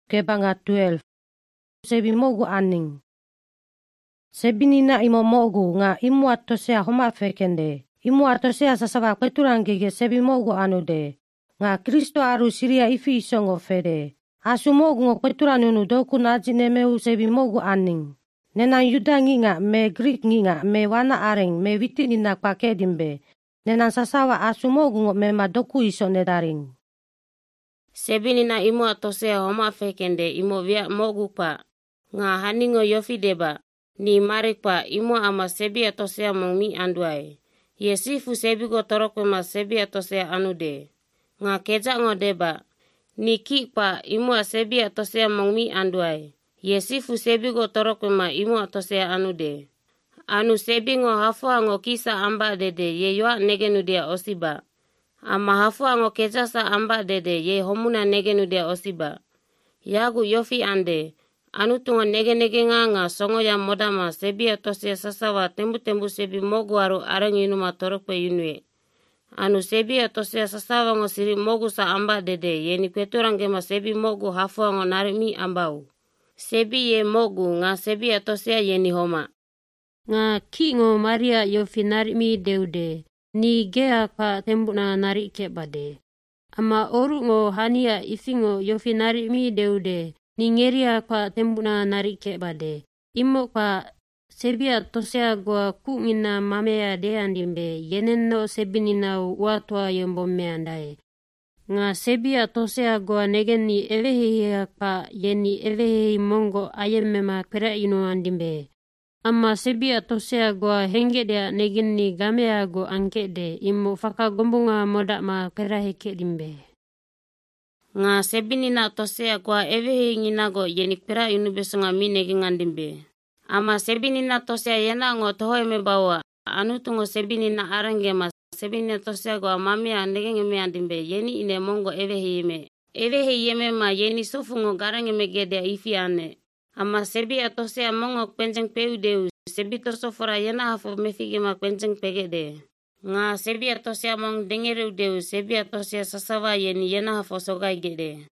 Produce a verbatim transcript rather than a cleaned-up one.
kebanga twelve. Sebi mogu aning. Sebi nina imo mogu nga imu atosea homa fekende. Imu atosea sasawa kweturangege sebi mogu anude. Nga Kristo aru siria ifi isongo fede. Asu mogu ngo kweturanunu doku naji nemeu sebi mogu aning. Nenang Yuda nginga me Greek nginga me wana areng me witi nina kwa kedimbe. Nenang sasawa asu mogu ngo mema doku iso nedaring. Sebi nina imu atosea homa fekende imo via mogu pa. Nga haningo yofi deba. Ni marik pa imu ama sebi atosea mongmi anduai. Ye sifu sebi go torokwe ma sebi atosea anude. Nga keja ngo deba. Ni ki pa imu a sebi atosea mongmi anduai. Ye sifu sebi go torokwe ma imu atosea anude. Anu sebi ngo hafua ngo kisa amba dede ye yoa negenudia osiba. Ama hafua ngo keja sa amba dede ye homuna negenudia osiba. Yagu yofi ande. Anu tungo nege-nege nga nga songo ya modama sebi atosea sasawa tembu-tembu sebi mogu aru areng inuma torokpe yunwe. Anu sebi atosea sasawa ngo siri mogu sa amba dede yeni kweturangema sebi mogu hafua ngo narimi ambau. Sebi ye mogu nga sebi atosea yeni homa. Nga ki ngo Maria yofi narimi deude ni gea kwa tembu na nari kebade. Ama oru ngo hania ifi ngo yofi narimi deude. Ningeria kwa tembuna nari kebade. Imo kwa sebi atosea goa ku ngina mamea deandimbe yeneno sebi nina watua yombo meandae. Nga sebi atosea goa negeni evehi kwa yeni evehi mongo ayemema kera ino andimbe. Ama sebi atosea goa hengedea negeni gamea go angkede imo faka gombunga moda ma kera heke dimbe. Nga sebi nina atosea kwa evehi nginago yeni kera inu besonga minegi ngandimbe. Ama sebi nina atosea yena ngo toho eme bawa. Anu tungo sebi nina arangema. Sebi nina atosea goa mamea negenge me andimbe. Yeni ine mongo evehi ime. Evehi yeme ma yeni sofu ngo garangeme gedea ifi ane. Ama sebi atosea mongo kwenjeng peudeu. Sebi tosofora yena hafo mefigema kwenjeng pegede. Nga sebi atosea mong dengereu deu sebi atosea sasawa yeni yena hafo sogai gede.